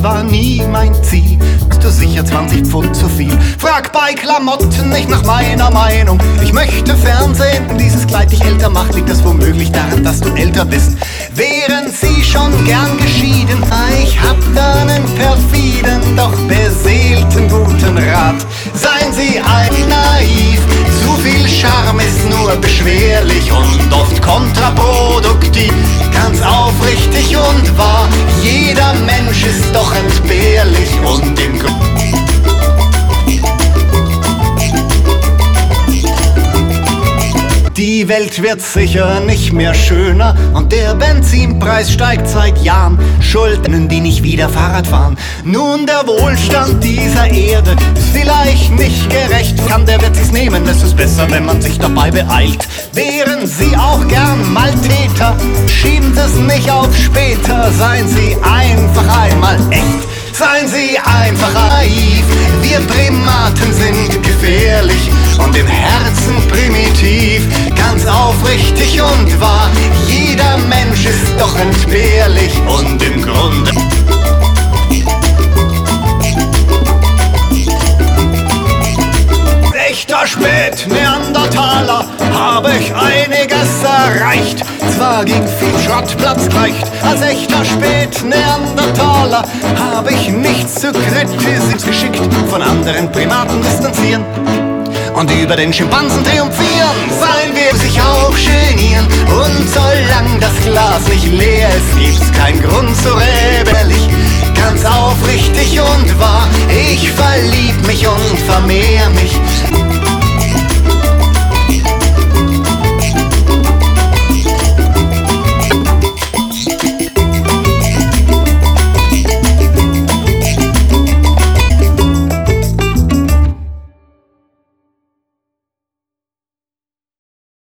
war nie mein Ziel. Du sicher 20 Pfund zu viel. Frag bei Klamotten nicht nach meiner Meinung. Ich möchte Fernsehen, dieses Kleid dich älter macht. Liegt das womöglich daran, dass du älter bist? Wären sie schon gern geschieden? Ich hab da einen perfiden, doch beseelten guten Rat. Seien Sie ein naiv, zu viel Charme ist nur beschwerlich und oft kontraproduktiv. Ganz aufrichtig und wahr, jeder Mensch ist doch entbehrlich und im Grunde die Welt wird sicher nicht mehr schöner und der Benzinpreis steigt seit Jahren. Schulden, die nicht wieder Fahrrad fahren. Nun, der Wohlstand dieser Erde ist vielleicht nicht gerecht. Der wird sich's nehmen, es ist besser, wenn man sich dabei beeilt. Wären Sie auch gern Malteter, schieben Sie es nicht auf später. Seien Sie einfach einmal echt. Seien Sie einfach naiv, wir Primaten sind gefährlich und im Herzen primitiv, ganz aufrichtig und wahr. Jeder Mensch ist doch entbehrlich und im Grunde echter Spät-Neandertaler habe ich einiges erreicht. Zwar ging viel Schrottplatz gleicht, als echter Spät-Neandertaler habe ich nichts zu kritisieren, geschickt von anderen Primaten distanzieren und über den Schimpansen triumphieren. Seien wir sich auch genieren und solange das Glas nicht leer ist, gibt's keinen Grund so rebellisch. Ganz aufrichtig und wahr, ich verlieb mich und vermehr mich